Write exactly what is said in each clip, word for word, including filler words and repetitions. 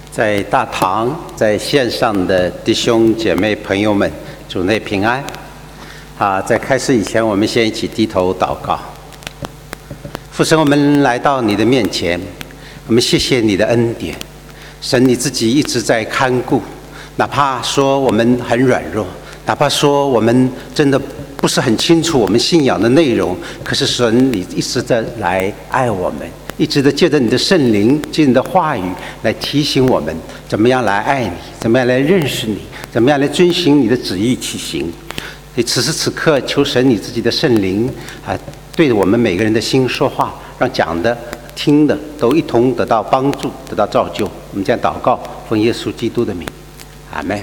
在大堂，在线上的弟兄姐妹朋友们，主内平安。啊，在开始以前，我们先一起低头祷告。父神，我们来到你的面前，我们谢谢你的恩典。神，你自己一直在看顾，哪怕说我们很软弱，哪怕说我们真的不是很清楚我们信仰的内容，可是神，你一直在来爱我们，一直的借着你的圣灵，借着你的话语来提醒我们怎么样来爱你，怎么样来认识你，怎么样来遵循你的旨意去行。所以此时此刻，求神你自己的圣灵啊，对着我们每个人的心说话，让讲的听的都一同得到帮助，得到造就。我们这样祷告，奉耶稣基督的名，阿们。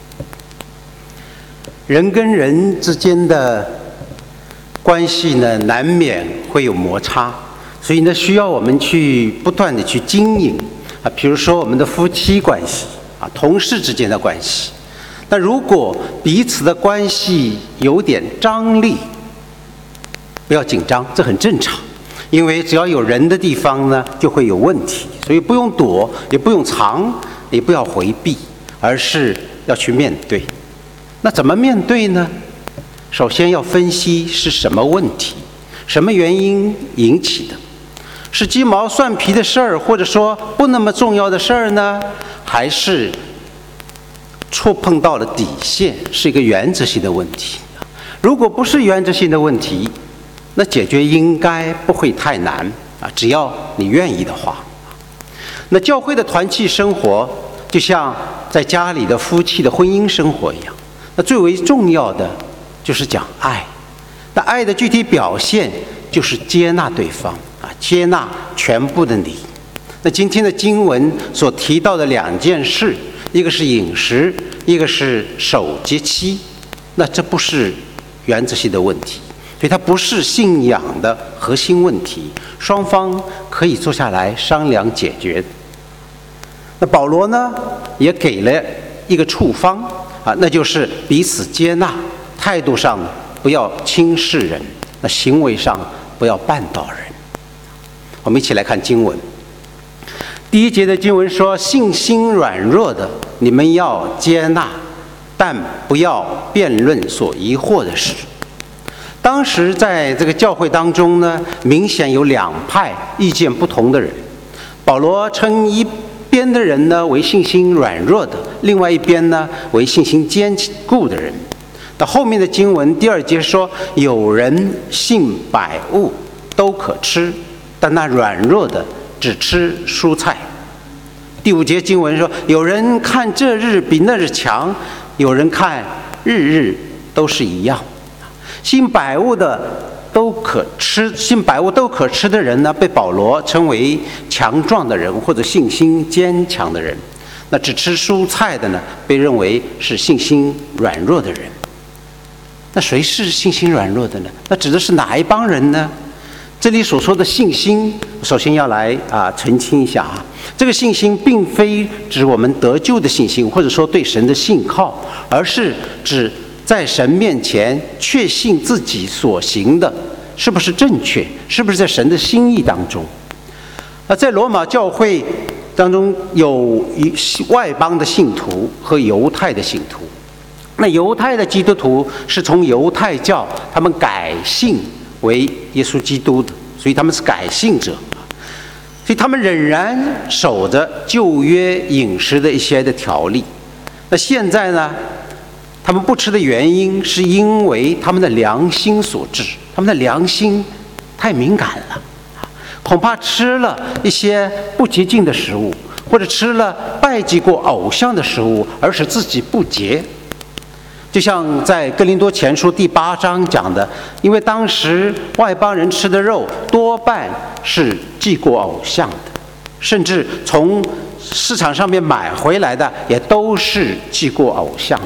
人跟人之间的关系呢，难免会有摩擦，所以呢，需要我们去不断的去经营啊。比如说我们的夫妻关系啊，同事之间的关系。那如果彼此的关系有点张力，不要紧张，这很正常。因为只要有人的地方呢，就会有问题，所以不用躲，也不用藏，也不要回避，而是要去面对。那怎么面对呢？首先要分析是什么问题，什么原因引起的，是鸡毛蒜皮的事儿，或者说不那么重要的事儿呢，还是触碰到了底线，是一个原则性的问题？如果不是原则性的问题，那解决应该不会太难啊，只要你愿意的话。那教会的团契生活就像在家里的夫妻的婚姻生活一样，那最为重要的就是讲爱。那爱的具体表现就是接纳对方啊，接纳全部的你。那今天的经文所提到的两件事，一个是饮食，一个是守节期，那这不是原则性的问题，所以它不是信仰的核心问题，双方可以坐下来商量解决。那保罗呢，也给了一个处方啊，那就是彼此接纳，态度上不要轻视人，那行为上不要绊倒人。我们一起来看经文。第一节的经文说，信心软弱的你们要接纳，但不要辩论所疑惑的事。当时在这个教会当中呢，明显有两派意见不同的人。保罗称一边的人呢为信心软弱的，另外一边呢为信心坚固的人。到后面的经文第二节说，有人信百物都可吃，但那软弱的只吃蔬菜。第五节经文说，有人看这日比那日强，有人看日日都是一样。信百物的都可吃，信百物都可吃的人呢，被保罗称为强壮的人或者信心坚强的人。那只吃蔬菜的呢，被认为是信心软弱的人。那谁是信心软弱的呢？那指的是哪一帮人呢？这里所说的信心，首先要来啊澄清一下啊，这个信心并非指我们得救的信心，或者说对神的信靠，而是指在神面前确信自己所行的是不是正确，是不是在神的心意当中。而在罗马教会当中，有外邦的信徒和犹太的信徒。那犹太的基督徒是从犹太教他们改信为耶稣基督的，所以他们是改信者，所以他们仍然守着旧约饮食的一些的条例。那现在呢，他们不吃的原因是因为他们的良心所致，他们的良心太敏感了，恐怕吃了一些不洁净的食物，或者吃了拜祭过偶像的食物，而使自己不洁。就像在哥林多前书第八章讲的，因为当时外邦人吃的肉多半是祭过偶像的，甚至从市场上面买回来的也都是祭过偶像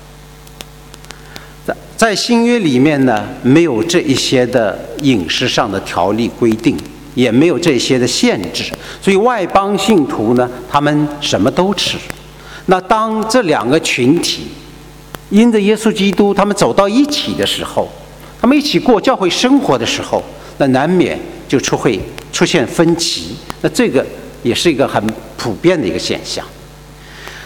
的。在新约里面呢，没有这一些的饮食上的条例规定，也没有这些的限制，所以外邦信徒呢，他们什么都吃。那当这两个群体因着耶稣基督他们走到一起的时候，他们一起过教会生活的时候，那难免就出会出现分歧。那这个也是一个很普遍的一个现象。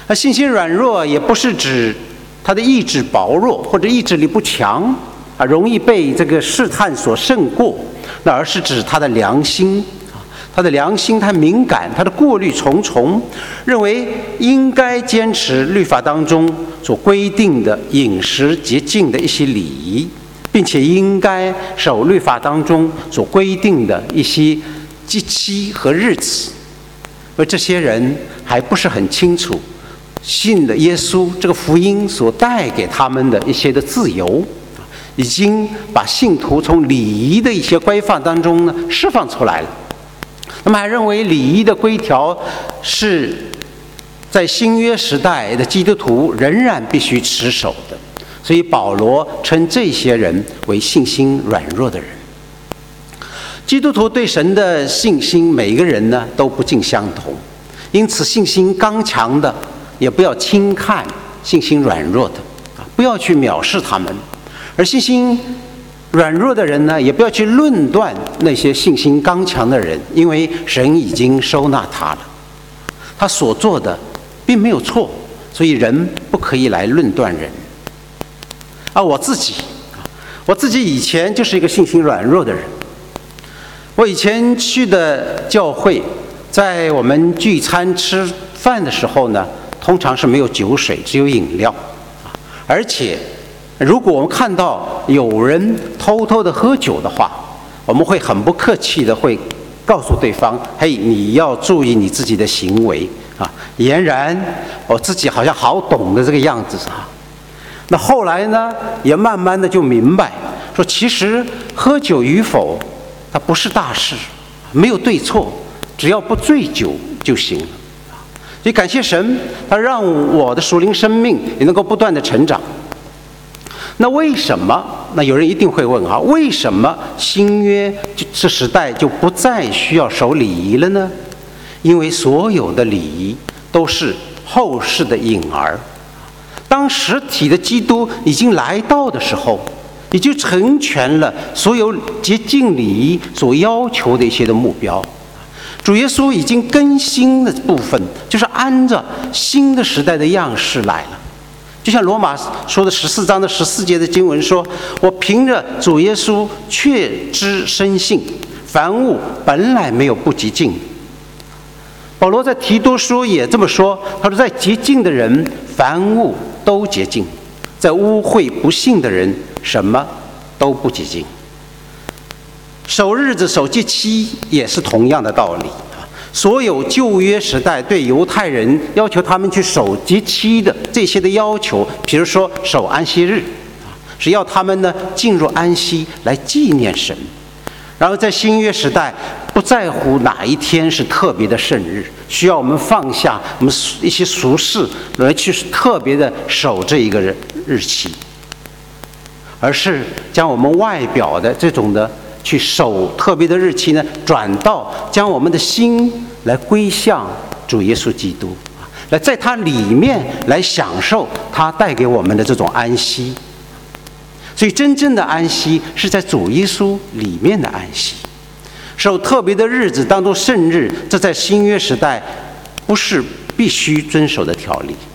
而信心软弱也不是指他的意志薄弱或者意志力不强啊，容易被这个试探所胜过，那而是指他的良心。他的良心，他敏感，他的顾虑重重，认为应该坚持律法当中所规定的饮食洁净的一些礼仪，并且应该守律法当中所规定的一些节期和日子。而这些人还不是很清楚信的耶稣这个福音所带给他们的一些的自由，已经把信徒从礼仪的一些规范当中呢释放出来了。那么还认为礼仪的规条是在新约时代的基督徒仍然必须持守的，所以保罗称这些人为信心软弱的人。基督徒对神的信心，每一个人呢都不尽相同，因此信心刚强的也不要轻看信心软弱的，不要去藐视他们；而信心软弱的人呢，也不要去论断那些信心刚强的人，因为神已经收纳他了，他所做的并没有错，所以人不可以来论断人。啊，我自己，我自己以前就是一个信心软弱的人。我以前去的教会，在我们聚餐吃饭的时候呢，通常是没有酒水，只有饮料，而且如果我们看到有人偷偷的喝酒的话，我们会很不客气的会告诉对方，嘿，你要注意你自己的行为啊。俨然我自己好像好懂的这个样子啊。那后来呢，也慢慢的就明白，说其实喝酒与否它不是大事，没有对错，只要不醉酒就行了。所以感谢神，他让我的属灵生命也能够不断的成长。那为什么？那有人一定会问啊，为什么新约这时代就不再需要守礼仪了呢？因为所有的礼仪都是后世的影儿。当实体的基督已经来到的时候，也就成全了所有洁净礼仪所要求的一些的目标。主耶稣已经更新的部分，就是按照新的时代的样式来了。就像罗马说的十四章的十四节的经文说，我凭着主耶稣确知深信，凡物本来没有不洁净。保罗在提多书也这么说，他说在洁净的人凡物都洁净，在污秽不信的人什么都不洁净。守日子守节期也是同样的道理。所有旧约时代对犹太人要求他们去守节期的这些的要求，比如说守安息日，是要他们呢进入安息来纪念神。然后在新约时代，不在乎哪一天是特别的圣日，需要我们放下我们一些俗事来去特别的守这一个日期，而是将我们外表的这种的去守特别的日期呢，转到将我们的心来归向主耶稣基督，来在他里面来享受他带给我们的这种安息。所以真正的安息是在主耶稣里面的安息。守特别的日子当作圣日，这在新约时代不是必须遵守的条例。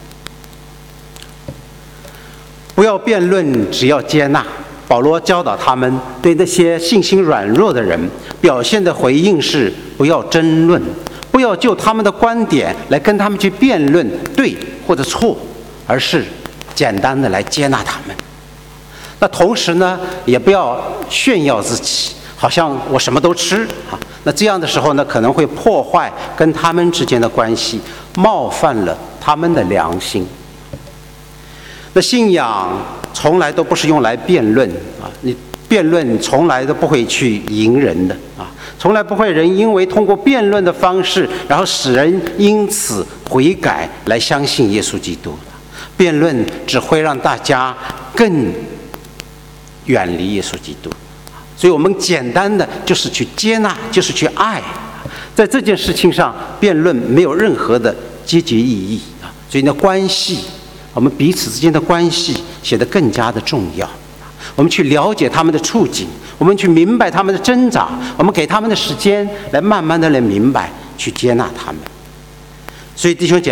不要辩论，只要接纳。保罗教导他们，对那些信心软弱的人表现的回应是：不要争论，不要就他们的观点来跟他们去辩论对或者错，而是简单的来接纳他们。那同时呢，也不要炫耀自己，好像我什么都吃啊。那这样的时候呢，可能会破坏跟他们之间的关系，冒犯了他们的良心。那信仰从来都不是用来辩论啊，你辩论从来都不会去赢人的啊，从来不会人因为通过辩论的方式，然后使人因此悔改来相信耶稣基督。辩论只会让大家更远离耶稣基督。所以我们简单的就是去接纳，就是去爱。在这件事情上，辩论没有任何的积极意义啊。所以呢，关系，我们彼此之间的关系显得更加的重要。我们去了解他们的处境，我们去明白他们的挣扎，我们给他们的时间来慢慢的来明白，去接纳他们。所以弟兄姐妹，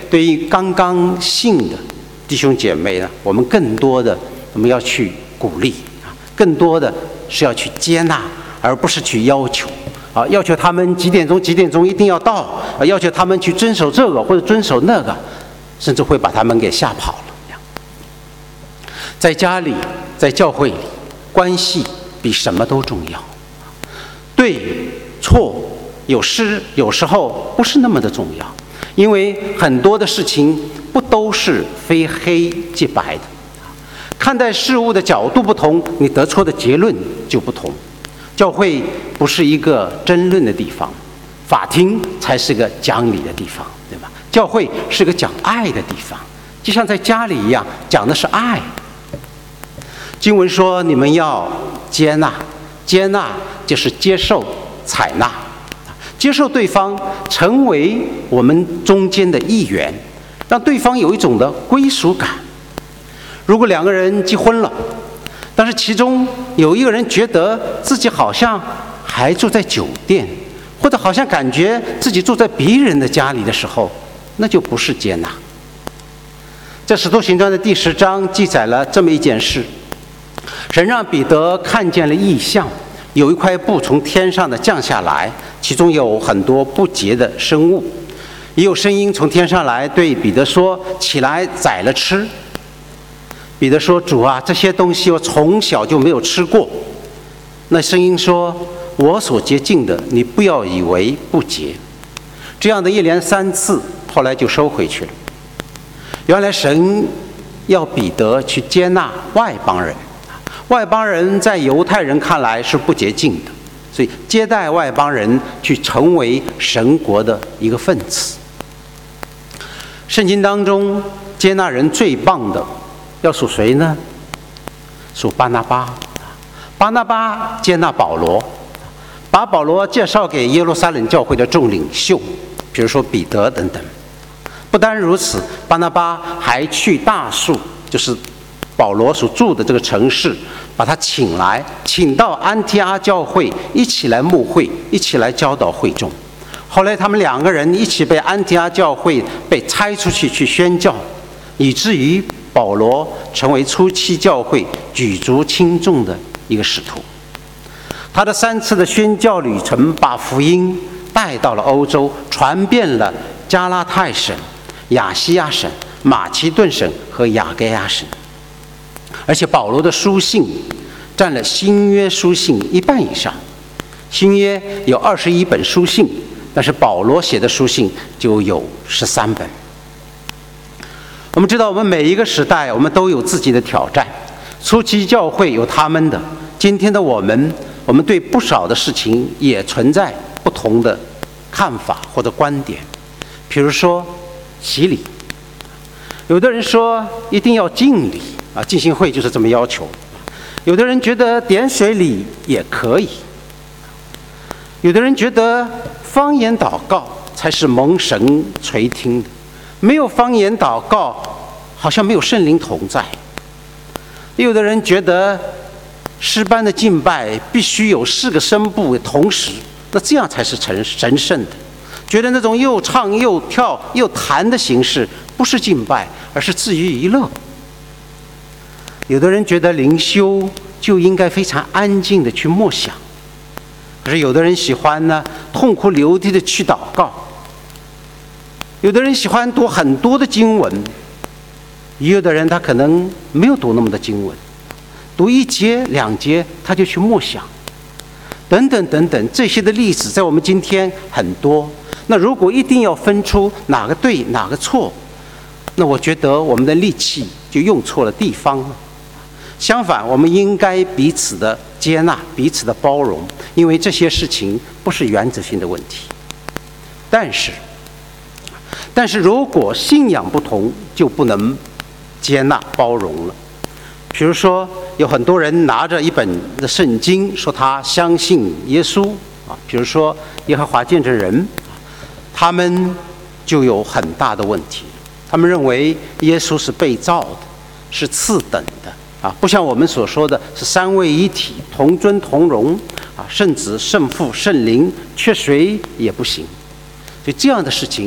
对于刚刚信的弟兄姐妹呢，我们更多的我们要去鼓励啊，更多的是要去接纳，而不是去要求啊，要求他们几点钟几点钟一定要到啊，要求他们去遵守这个或者遵守那个，甚至会把他们给吓跑了。在家里，在教会里，关系比什么都重要。对错有时有时候不是那么的重要，因为很多的事情不都是非黑即白的。看待事物的角度不同，你得出的结论就不同。教会不是一个争论的地方，法庭才是个讲理的地方，对吧？教会是个讲爱的地方，就像在家里一样，讲的是爱。经文说你们要接纳，接纳就是接受、采纳，接受对方成为我们中间的一员，让对方有一种的归属感。如果两个人结婚了，但是其中有一个人觉得自己好像还住在酒店，或者好像感觉自己住在别人的家里的时候，那就不是接纳。在《使徒行传》的第十章记载了这么一件事，神让彼得看见了异象，有一块布从天上的降下来，其中有很多不洁的生物，也有声音从天上来对彼得说：起来宰了吃。彼得说：主啊，这些东西我从小就没有吃过。那声音说：我所洁净的，你不要以为不洁。这样的一连三次，后来就收回去了。原来神要彼得去接纳外邦人，外邦人在犹太人看来是不洁净的，所以接待外邦人去成为神国的一个分子。圣经当中接纳人最棒的要属谁呢？属巴拿巴。巴拿巴接纳保罗，把保罗介绍给耶路撒冷教会的众领袖，比如说彼得等等。不单如此，巴拿巴还去大树，就是保罗所住的这个城市，把他请来，请到安提阿教会一起来牧会，一起来教导会众。后来他们两个人一起被安提阿教会被差出去去宣教，以至于保罗成为初期教会举足轻重的一个使徒。他的三次的宣教旅程把福音带到了欧洲，传遍了加拉太省、亚细亚省、马其顿省和亚该亚省。而且保罗的书信占了新约书信一半以上，新约有二十一本书信，但是保罗写的书信就有十三本。我们知道，我们每一个时代，我们都有自己的挑战。初期教会有他们的，今天的我们，我们对不少的事情也存在不同的看法或者观点。比如说洗礼，有的人说一定要敬礼啊，浸信会就是这么要求。有的人觉得点水礼也可以，有的人觉得方言祷告才是蒙神垂听的，没有方言祷告好像没有圣灵同在。有的人觉得诗班的敬拜必须有四个声部同时，那这样才是神圣的。觉得那种又唱又跳又弹的形式不是敬拜，而是自娱娱乐。有的人觉得灵修就应该非常安静的去默想，可是有的人喜欢呢痛哭流涕的去祷告。有的人喜欢读很多的经文，也有的人他可能没有读那么多经文，读一节两节他就去默想，等等等等，这些的例子在我们今天很多。那如果一定要分出哪个对哪个错，那我觉得我们的力气就用错了地方了。相反，我们应该彼此的接纳，彼此的包容，因为这些事情不是原则性的问题。但是但是如果信仰不同，就不能接纳包容了。比如说有很多人拿着一本的圣经说他相信耶稣啊，比如说耶和华见证人，他们就有很大的问题。他们认为耶稣是被造的，是次等的啊，不像我们所说的是三位一体，同尊同荣啊，圣子、圣父、圣灵，缺谁也不行。所以这样的事情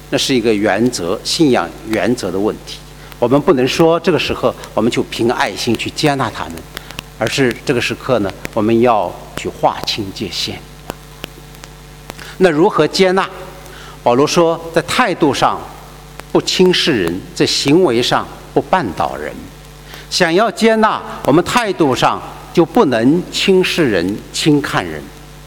那是一个原则、信仰原则的问题。我们不能说这个时候我们就凭爱心去接纳他们，而是这个时刻呢，我们要去划清界限。那如何接纳？保罗说，在态度上不轻视人，在行为上不绊倒人。想要接纳，我们态度上就不能轻视人、轻看人。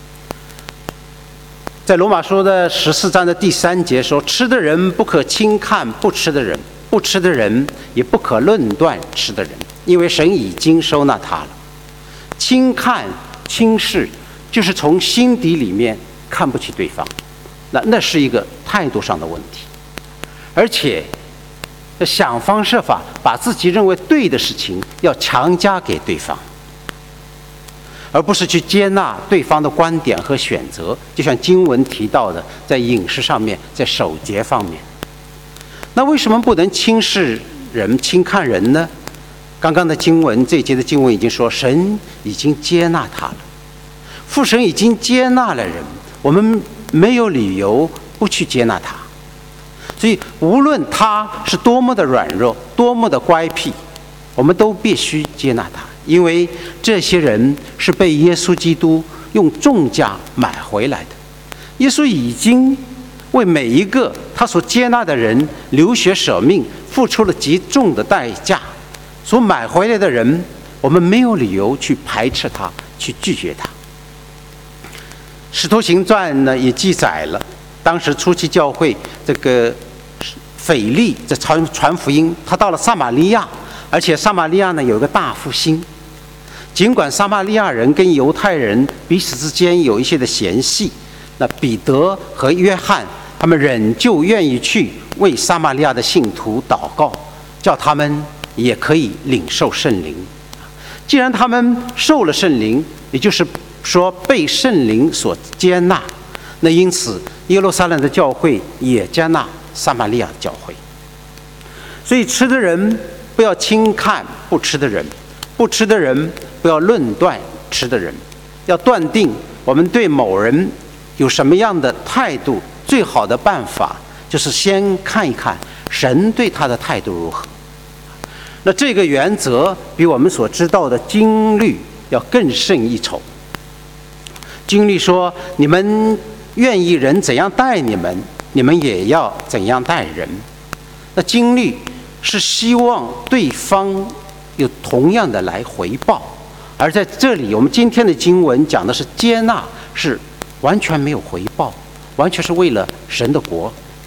在罗马书的十四章的第三节说，吃的人不可轻看不吃的人，不吃的人也不可论断吃的人，因为神已经收纳他了。轻看、轻视，就是从心底里面看不起对方，那那是一个态度上的问题，而且想方设法把自己认为对的事情要强加给对方，而不是去接纳对方的观点和选择。就像经文提到的，在饮食上面，在守节方面，那为什么不能轻视人、轻看人呢？刚刚的经文，这一节的经文已经说，神已经接纳他了，父神已经接纳了人，我们没有理由不去接纳他。所以无论他是多么的软弱，多么的乖僻，我们都必须接纳他，因为这些人是被耶稣基督用重价买回来的。耶稣已经为每一个他所接纳的人流血舍命，付出了极重的代价。所买回来的人，我们没有理由去排斥他，去拒绝他。使徒行传呢也记载了，当时初期教会这个腓利在传传福音，他到了撒玛利亚，而且撒玛利亚呢有一个大复兴。尽管撒玛利亚人跟犹太人彼此之间有一些的嫌隙，那彼得和约翰他们仍旧愿意去为撒玛利亚的信徒祷告，叫他们也可以领受圣灵。既然他们受了圣灵，也就是说被圣灵所接纳，那因此耶路撒冷的教会也接纳撒玛利亚的教会。所以吃的人不要轻看不吃的人，不吃的人不要论断吃的人。要断定我们对某人有什么样的态度，最好的办法就是先看一看神对他的态度如何。那这个原则比我们所知道的经律要更胜一筹。经律说，你们愿意人怎样待你们，你们也要怎样待人。那经律是希望对方有同样的来回报，而在这里我们今天的经文讲的是接纳，是完全没有回报，完全是为了神的国，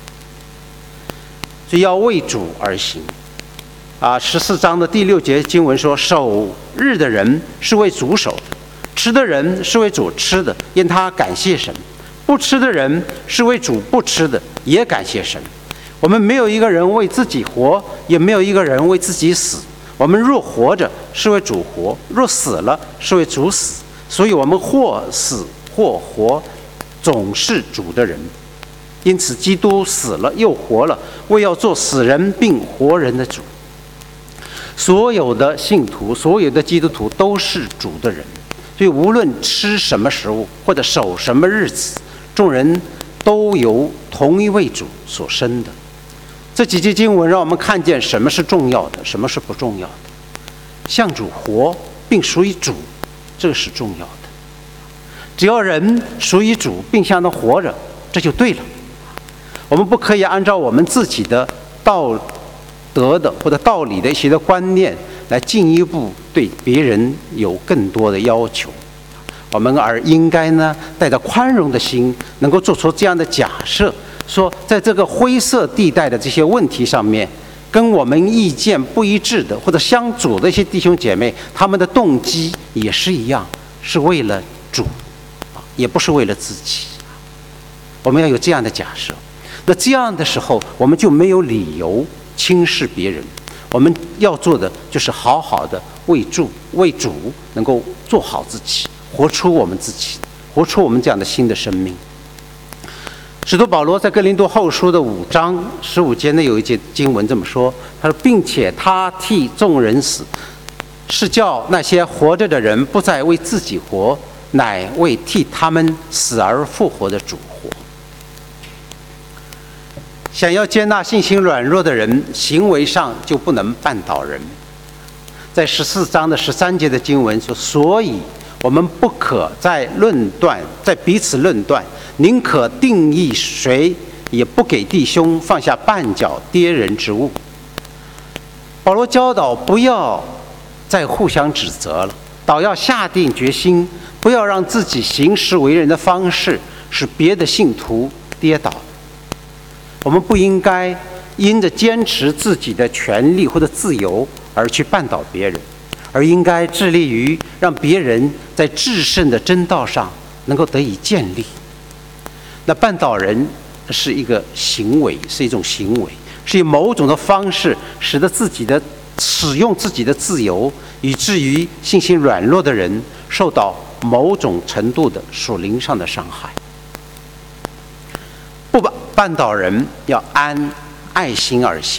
所以要为主而行。啊，十四章的第六节经文说，守日的人是为主守的，吃的人是为主吃的，因他感谢神；不吃的人是为主不吃的，也感谢神。我们没有一个人为自己活，也没有一个人为自己死。我们若活着是为主活，若死了是为主死。所以我们或死或活，总是主的人。因此基督死了又活了，为要做死人并活人的主。所有的信徒，所有的基督徒都是主的人，所以无论吃什么食物或者守什么日子，众人都由同一位主所生的。这几节经文让我们看见什么是重要的，什么是不重要的。向主活并属于主，这是重要的。只要人属于主并向他活着，这就对了。我们不可以按照我们自己的道德的或者道理的一些的观念来进一步对别人有更多的要求。我们而应该呢带着宽容的心，能够做出这样的假设，说在这个灰色地带的这些问题上面，跟我们意见不一致的或者相左的一些弟兄姐妹，他们的动机也是一样，是为了主，也不是为了自己。我们要有这样的假设，那这样的时候我们就没有理由轻视别人。我们要做的就是好好的为主为主能够做好自己，活出我们自己，活出我们这样的新的生命。使徒保罗在哥林多后书的五章十五节呢有一节经文这么说，他说，并且他替众人死，是叫那些活着的人不再为自己活，乃为替他们死而复活的主活。 想要接纳信心软弱的人，行为上就不能绊倒人。在十四章的十三节的经文说，所以我们不可在论断，在彼此论断，宁可定义谁，也不给弟兄放下绊脚跌人之物。保罗教导不要再互相指责了，倒要下定决心，不要让自己行事为人的方式使别的信徒跌倒。我们不应该因着坚持自己的权利或者自由而去绊倒别人，而应该致力于让别人在至圣的真道上能够得以建立。那绊倒人是一个行为，是一种行为，是以某种的方式使得自己的使用自己的自由，以至于信心软弱的人受到某种程度的属灵上的伤害。不绊倒人，要按爱心而行。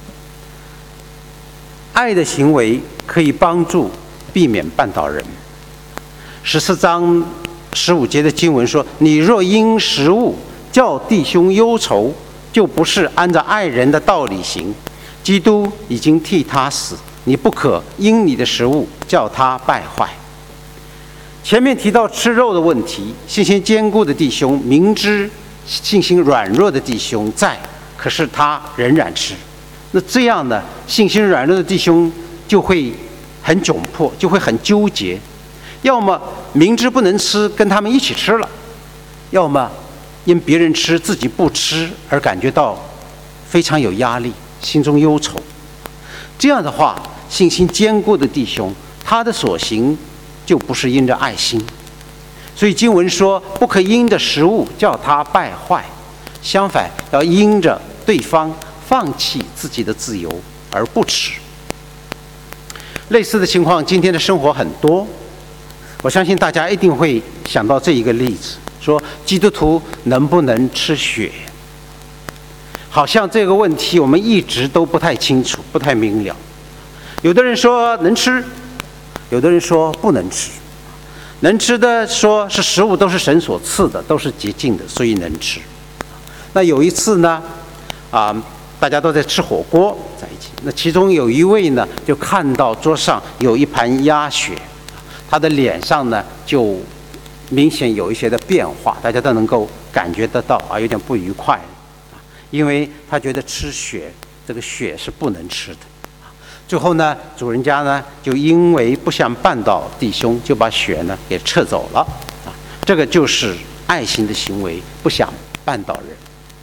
爱的行为可以帮助避免绊倒人。十四章十五节的经文说：“你若因食物叫弟兄忧愁，就不是按照爱人的道理行。基督已经替他死，你不可因你的食物叫他败坏。”前面提到吃肉的问题，信心坚固的弟兄明知信心软弱的弟兄在，可是他仍然吃。那这样呢，信心软弱的弟兄就会很窘迫，就会很纠结，要么明知不能吃跟他们一起吃了，要么因别人吃自己不吃而感觉到非常有压力，心中忧愁。这样的话，信心坚固的弟兄，他的所行就不是因着爱心。所以经文说，不可因着食物叫他败坏，相反要因着对方放弃自己的自由而不吃。类似的情况，今天的生活很多，我相信大家一定会想到这一个例子，说基督徒能不能吃血？好像这个问题我们一直都不太清楚，不太明了。有的人说能吃，有的人说不能吃。能吃的说是食物都是神所赐的，都是洁净的，所以能吃。那有一次呢，啊，大家都在吃火锅在一起，那其中有一位呢，就看到桌上有一盘鸭血，他的脸上呢就明显有一些的变化，大家都能够感觉得到啊，有点不愉快，因为他觉得吃血，这个血是不能吃的。最后呢，主人家呢就因为不想绊倒弟兄，就把血呢给撤走了啊。这个就是爱心的行为，不想绊倒人。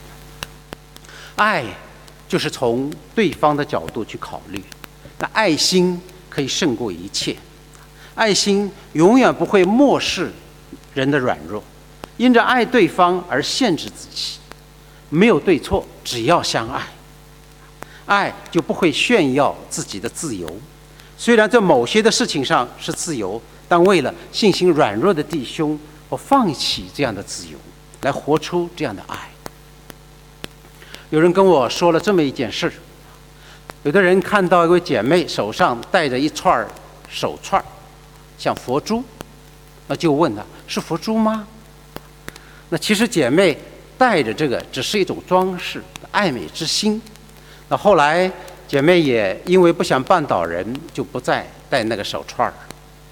爱就是从对方的角度去考虑，那爱心可以胜过一切。爱心永远不会漠视人的软弱，因着爱对方而限制自己。没有对错，只要相爱。爱就不会炫耀自己的自由，虽然在某些的事情上是自由，但为了信心软弱的弟兄，我放弃这样的自由，来活出这样的爱。有人跟我说了这么一件事，有的人看到一位姐妹手上戴着一串手串，像佛珠，那就问她是佛珠吗？那其实姐妹戴着这个只是一种装饰，爱美之心。那后来姐妹也因为不想绊倒人，就不再戴那个手串了。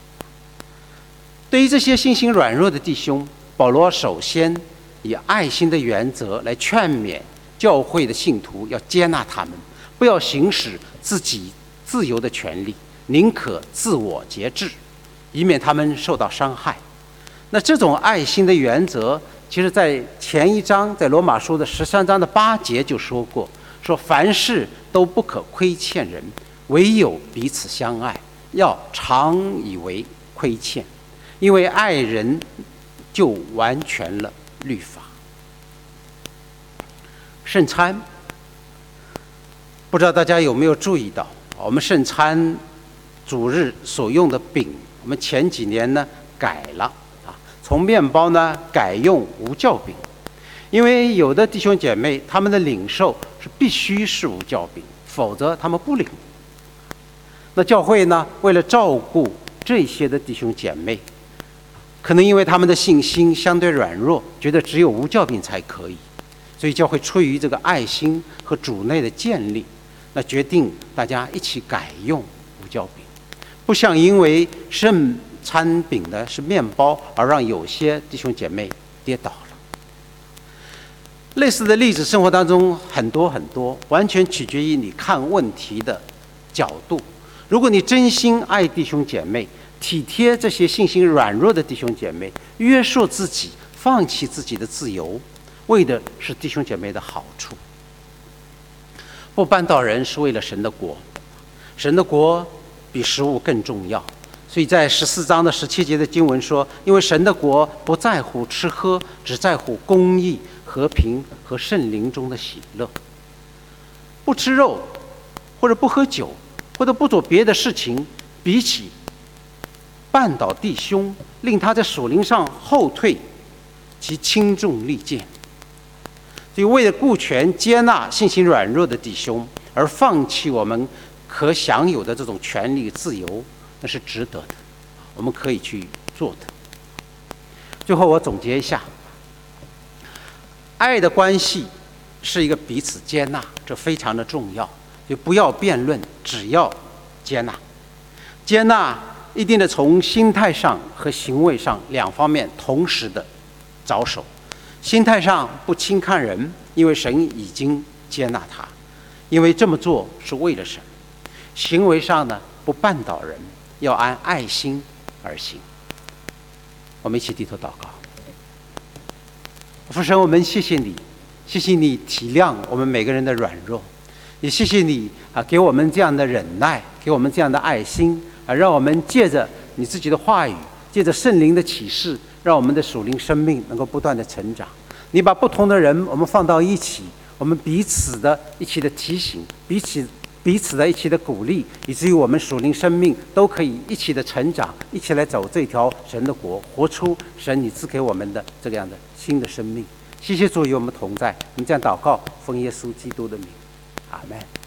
对于这些信心软弱的弟兄，保罗首先以爱心的原则来劝勉教会的信徒，要接纳他们，不要行使自己自由的权利，宁可自我节制，以免他们受到伤害。那这种爱心的原则，其实在前一章，在罗马书的十三章的八节就说过，说凡事都不可亏欠人，唯有彼此相爱，要常以为亏欠，因为爱人就完全了律法。圣餐，不知道大家有没有注意到，我们圣餐主日所用的饼，我们前几年呢改了啊，从面包呢改用无酵饼。因为有的弟兄姐妹他们的领受是必须是无酵饼，否则他们不领。那教会呢，为了照顾这些的弟兄姐妹，可能因为他们的信心相对软弱，觉得只有无酵饼才可以， 所以教会出于这个爱心和主内的建立，那决定大家一起改用无酵饼，不像因为圣餐饼的是面包而让有些弟兄姐妹跌倒了。类似的例子生活当中很多很多，完全取决于你看问题的角度。如果你真心爱弟兄姐妹，体贴这些信心软弱的弟兄姐妹，约束自己，放弃自己的自由，为的是弟兄姐妹的好处。不绊倒人是为了神的国，神的国比食物更重要。所以在十四章的十七节的经文说，因为神的国不在乎吃喝，只在乎公义、和平和圣灵中的喜乐。不吃肉，或者不喝酒，或者不做别的事情，比起绊倒弟兄，令他在属灵上后退，其轻重利剑。所以为了顾全接纳信心软弱的弟兄，而放弃我们可享有的这种权利自由，那是值得的，我们可以去做的。最后我总结一下，爱的关系是一个彼此接纳，这非常的重要。就不要辩论，只要接纳。接纳一定的从心态上和行为上两方面同时的着手。心态上不轻看人，因为神已经接纳他，因为这么做是为了神。行为上呢，不绊倒人，要按爱心而行。我们一起低头祷告。父神，我们谢谢你，谢谢你体谅我们每个人的软弱，也谢谢你啊，给我们这样的忍耐，给我们这样的爱心啊，让我们借着你自己的话语，借着圣灵的启示，让我们的属灵生命能够不断的成长。你把不同的人我们放到一起，我们彼此的一起的提醒，彼此彼此的一起的鼓励，以至于我们属灵生命都可以一起的成长，一起来走这条神的国，活出神你赐给我们的这样的新的生命。谢谢主与我们同在，我们这样祷告，奉耶稣基督的名，阿们。